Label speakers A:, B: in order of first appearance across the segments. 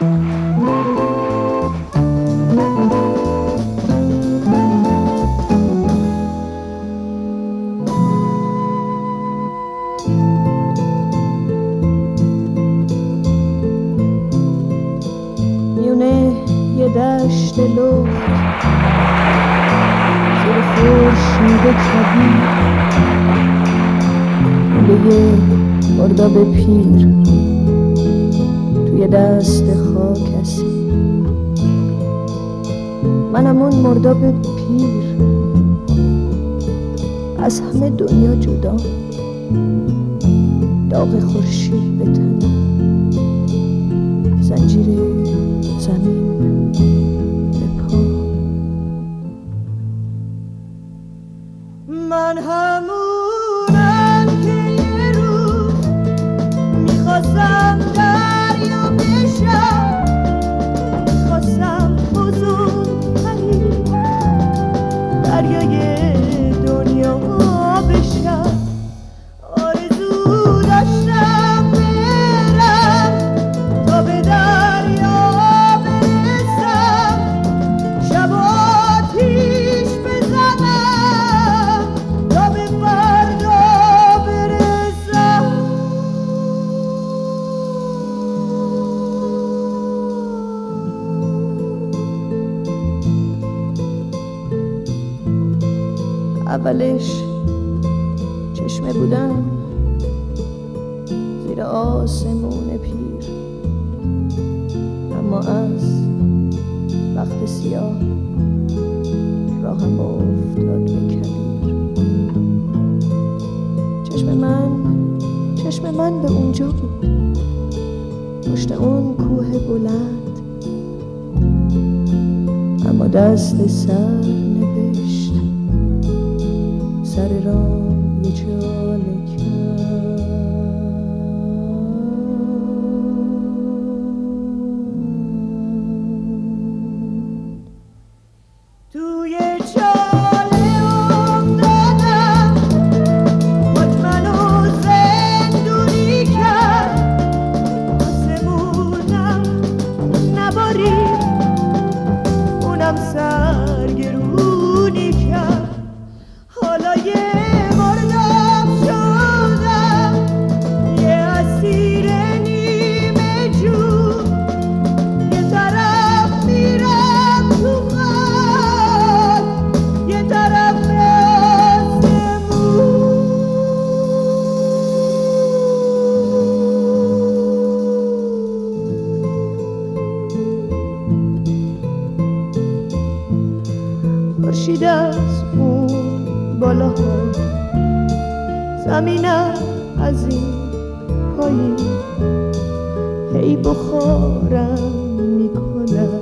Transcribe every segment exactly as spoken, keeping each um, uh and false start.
A: دشت لخت زیر خورشید کبیر لوله مرداب پیر توی دست خاک اسیر. منم اون مرداب پیر از همه دنیا جدا، داغ خورشید به تنم، زنجیر زمین
B: من همونم که یه روز میخواستم دریا بشم، میخواستم بزرگترین دریای دنیا بشم. آرزو داشتم برم تا به دریا برسم، شب آتیش بزنم تا به فردا برسم.
A: اولش چشمه بودم زیر آسمون پیر، اما از وقت سیاه راهم افتاد به کبیر. چشم من چشم من به اونجا بود، پشت اون کوه بلند، اما دست سر نوشت سر راه یه چاله کرد.
B: توی چاله افتادم، خود منو زندونی کرد، آسمونم نبارید، اونم سرگرونی کرد. حالا یه مرداب شدم، یه اسیر نیمه جون، یه طرف میرم تو خاک، یه طرف آسمون. خورشید از اون بالاها، زمینم از این پایین، هی بخارم میکنم،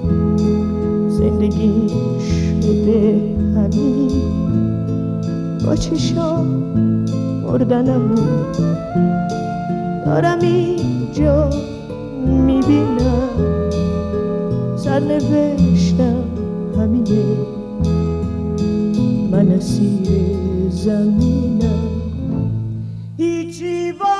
B: زندگی شده همین، با چشام مردنمون دارم اینجا میبینم، سرنوشتم همینه، من اسیر زمینم. هیچی